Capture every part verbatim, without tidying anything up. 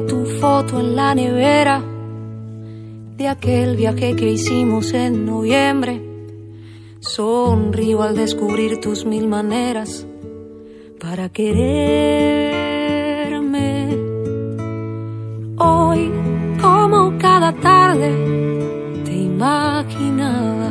Guardé tu foto en la nevera de aquel viaje que hicimos en noviembre. Sonrío al descubrir tus mil maneras para quererme. Hoy, como cada tarde, te imaginaba.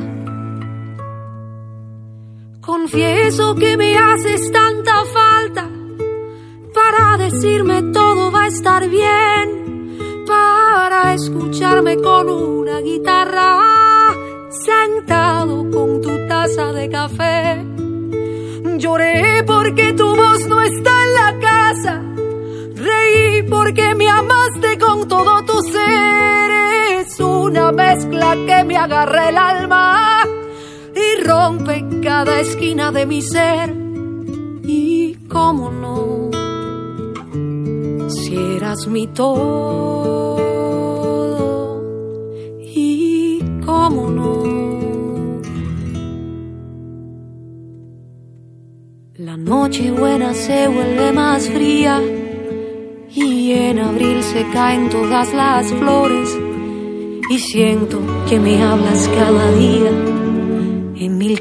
Confieso que me haces tanta falta para decirme todo va a estar bien, para escucharme con una guitarra, sentado con tu taza de café. Lloré porque tu voz no está en la casa, reí porque me amaste con todo tu ser. Es una mezcla que me agarra el alma y rompe cada esquina de mi ser. Y cómo no, si eras mi todo, y cómo no. La noche buena se vuelve más fría y en abril se caen todas las flores y siento que me hablas cada día en mil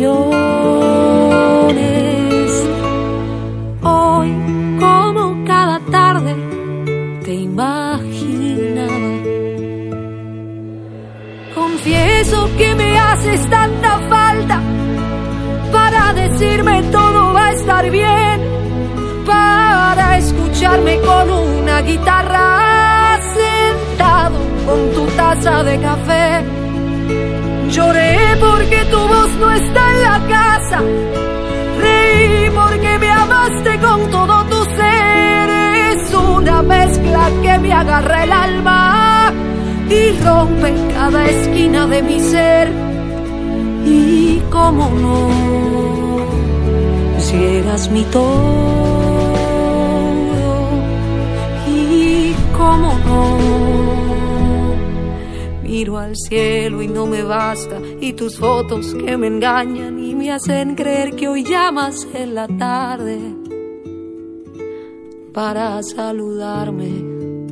canciones. Hoy, como cada tarde, te imaginaba. Confieso que me haces tanta falta para decirme todo va a estar bien, para escucharme con una guitarra, sentado con tu taza de café. Lloré porque tu voz no está en la casa, reí porque me amaste con todo tu ser. Es una mezcla que me agarra el alma y rompe cada esquina de mi ser. Y cómo no, si eras mi todo, y cómo no. Miro al cielo y no me basta, y tus fotos que me engañan y me hacen creer que hoy llamas en la tarde para saludarme.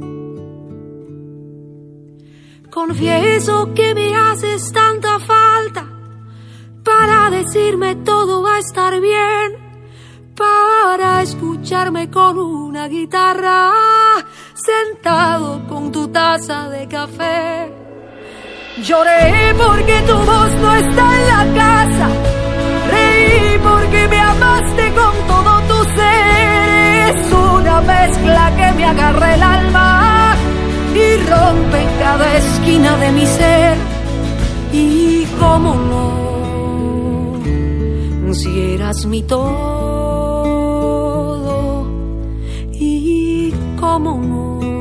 Confieso que me haces tanta falta para decirme todo va a estar bien, para escucharme con una guitarra, sentado con tu taza de café. Lloré porque tu voz no está en la casa, reí porque me amaste con todo tu ser. Es una mezcla que me agarra el alma y rompe cada esquina de mi ser. Y cómo no, si eras mi todo, y cómo no.